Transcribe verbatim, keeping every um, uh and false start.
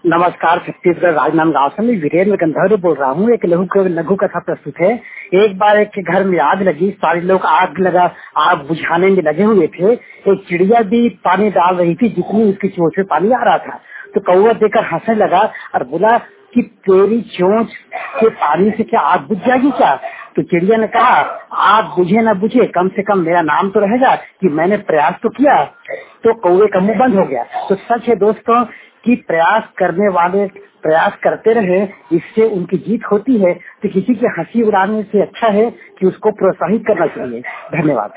नमस्कार, छत्तीसगढ़ राजनांदगांव से मैं वीरेंद्र गंधर्व बोल रहा हूँ। एक लघु लघु कथा प्रस्तुत है। एक बार एक के घर में आग लगी, सारे लोग आग लगा आग बुझाने में लगे हुए थे। एक चिड़िया भी पानी डाल रही थी, जितनी उसकी चोंच में पानी आ रहा था। तो कौवा देखकर हंसने लगा और बोला कि तेरी चोंच के पानी से क्या आग बुझ जाएगी क्या? तो चिड़िया ने कहा, आग बुझे न बुझे, कम से कम मेरा नाम तो रहेगा कि मैंने प्रयास तो किया। तो कौवे का मुंह बंद हो गया। तो सच है दोस्तों कि प्रयास करने वाले प्रयास करते रहे, इससे उनकी जीत होती है। तो किसी की हंसी उड़ाने से अच्छा है कि उसको प्रोत्साहित करना चाहिए। धन्यवाद।